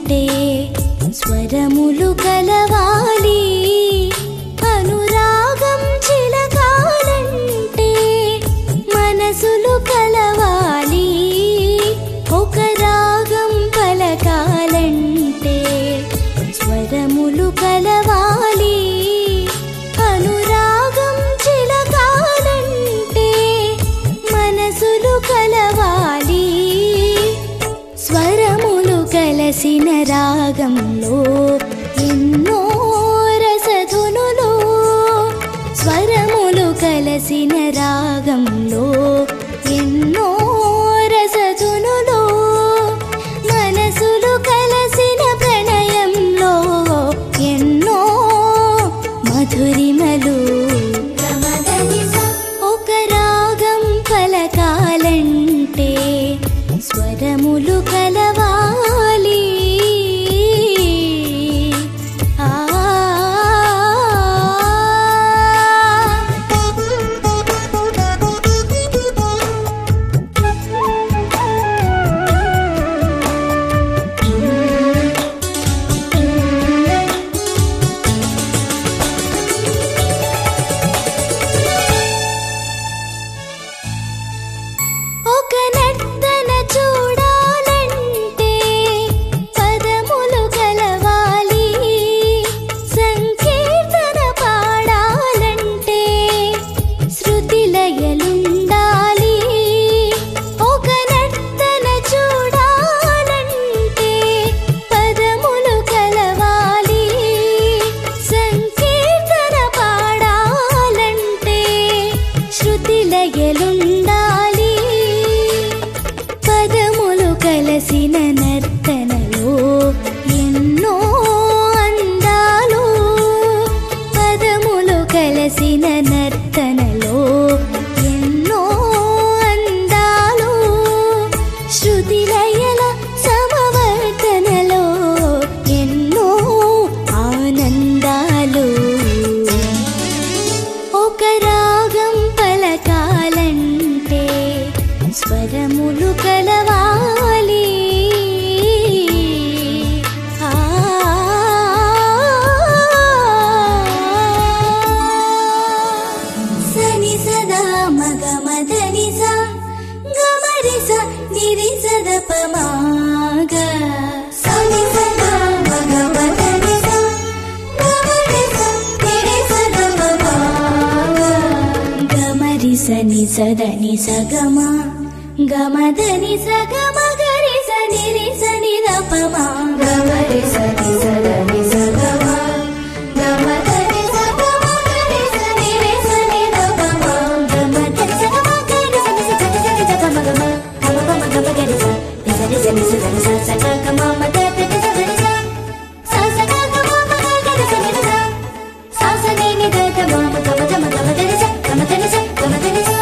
కలవాలంటే స్వరములు కలవాలి, అనురాగం చిలకాలంటే మనసులు కలవాలి, ఒక రాగం పలకాలంటే స్వరములు కలవాలి, అనురాగం చిలకాలంటే మనసులు కలవాలి. స్వరములు కలసిన రాగంలో ఎన్నో రసధునులు, స్వరములు కలసిన రాగంలో ఎన్నో రసధునులు, మనసులు కలసిన ప్రణయంలో ఎన్నో మధురిమలు. ఒక రాగం పలకాలంటే స్వరములు కలవాలి. ఒక నర్తన చూడాలంటే పదములు కలవాలి, సంకీర్తన పాడాలంటే శృతి లయలుండాలి. ఒక నర్తన చూడాలంటే పదములు కలవాలి, సంకీర్తన పాడాలంటే శృతి లయలుండాలి. పదములు కలసిన నర్తనలో ఎన్నో అందాలు, పదములు కలసిన నర్తనలో ఎన్నో అందాలు, శృతి లయల సమవర్తనలో ఎన్నో ఆనందాలు. ఒక రాగం పలకాలంటే స్వరములు కలవాలి. సని సదా మగ మదని సా గమరి స నిరి సద పమాగ, సని సదా మగ మదని సా గమరి స నిరి సద పమాగ, గమరి సని సదని సగమ గమదని సగమ గరి సని రి సని దపమా, గమరి సని సదని సగమ గమదని సగమ గరి సని రి సని దపమా, గమదని సగమ గరి సని సని సని దపమ గమ గమ గమ గమ గరి స ని సని సని సని స స గ గమ మ ద ద ద గరి స స స గ గమ మ ద గరి సని ద స స ని ని ద ద మ మ గమ గమ గమ గరి స గమ గని స గమ గని స.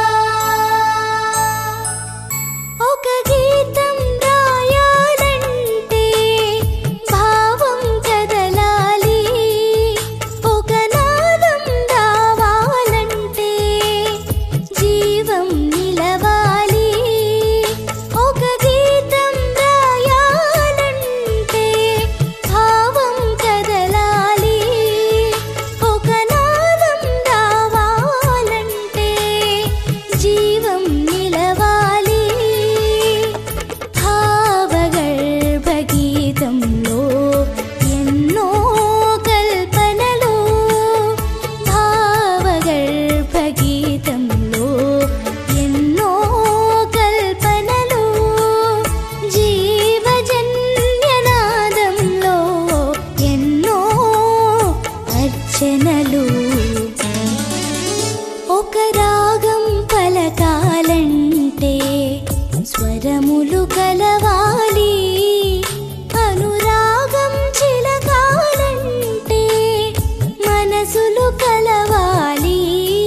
ఒక గీతం రాయాలంటే భావం కదలాలి, ఒక నాదం రావాలంటే జీవం నిలవాలి. ఒక గీతం రాయాలంటే భావం కదలాలి, ఒక నాదం రావాలంటే జీవం నిలవాలి. భావగర్భ గీతంలో ఎన్నో కల్పనలు, భావగర్భ గీతంలో ఎన్నో కల్పనలు, జీవజన్యనాదంలో ఎన్నో అర్చనలు. ఒక రాగం పలకాలంటే స్వరములు కలవాలి, అనురాగం చిలకాలంటే మనసులు కలవాలి.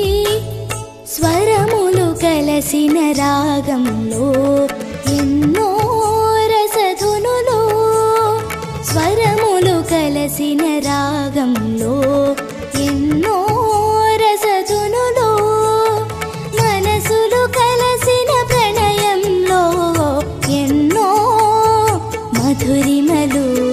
స్వరములు కలసిన రాగంలో ఎన్నో రసధునులు, స్వరములు కలసిన రాగంలో ఎన్నో రసధునులు, మనసులు కలసిన ప్రణయంలో ఎన్నో మధురిమలు. కలలు